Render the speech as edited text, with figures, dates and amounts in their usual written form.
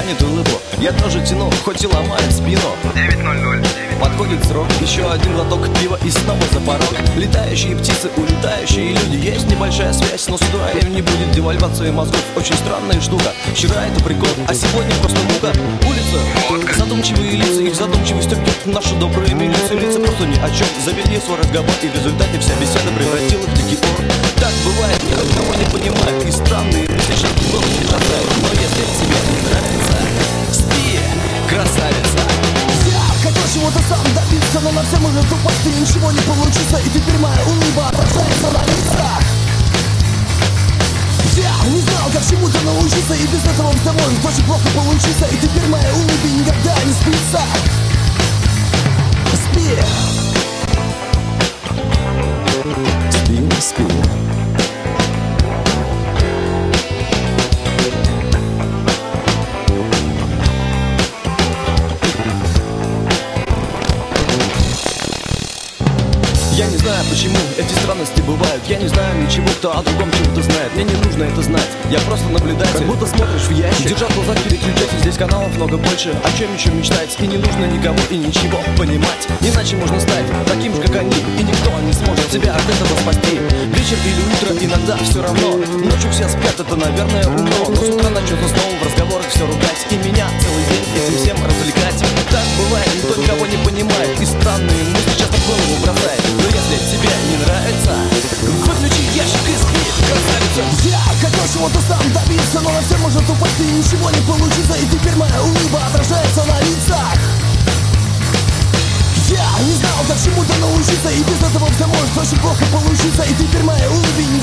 тянет улыбку. Я тоже тяну, хоть и ломает спину. 9:00. Подходит срок, еще один глоток пива и снова за порог. Летающие птицы, улетающие люди. Есть небольшая связь, но с утраем не будет девальвации мозгов. Очень странная штука. Вчера это прикол, а сегодня просто мука. Улица, задумчивые лица, их задумчивость убьет нашу добрую милицию. Лица просто ни о чем, завели свой разговор, и в результате вся беседа превратилась в дикий ор. Так бывает, никого не понимают, и странные мысли часто много не бросают. Но если тебе не нравится, спи, красавица. Хотел чего-то сам добиться, но на все может упасть, и ничего не получится. И теперь моя улыбка отражается на лицах. Я не знал, как чему-то научиться, и без этого все может очень плохо получиться. И теперь моя улыбка никогда не спится. Спи. Спи, спи. Я не знаю, почему эти странности бывают. Я не знаю ничего, кто о другом чего-то знает. Мне не нужно это знать, я просто наблюдатель. Как будто смотришь в ящик, держа в глазах переключатель. Здесь каналов много больше, о чем еще мечтать. И не нужно никого и ничего понимать. Иначе можно стать таким же, как они, и никто не сможет тебя от этого спасти. Вечер или утро, иногда все равно. Ночью все спят, это, наверное, умно. Но с утра начнется снова в разговорах все ругать. И меня целый день этим всем развлекать. Так бывает, никто никого не понимает. И странные мысли часто в голову бросает. Но если тебе не нравится, выключи ящик и спи, красавица. Я хотел чего-то сам добиться, но на все может упасть, и ничего не получится. И теперь моя улыбка отражается на лицах. Я не знал, как чему-то научиться, и без этого все может очень плохо получиться. И теперь моя улыбка